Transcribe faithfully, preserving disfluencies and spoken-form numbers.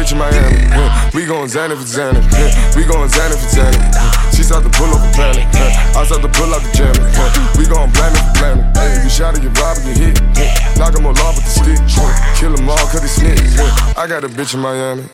bitch in Miami. Yeah. We gon' Xanny for Xanny. Yeah. We gon' Xanny for Xanny. Yeah. She start to pull up a planet. Yeah. I start to pull up the jammy. Yeah. We gon' blame it for blaming. Hey, you shot it, you rob it, you hit. Yeah. Knock 'em all off with the stick. Yeah. Kill 'em all 'cause they snitch. Yeah. I got a bitch in Miami.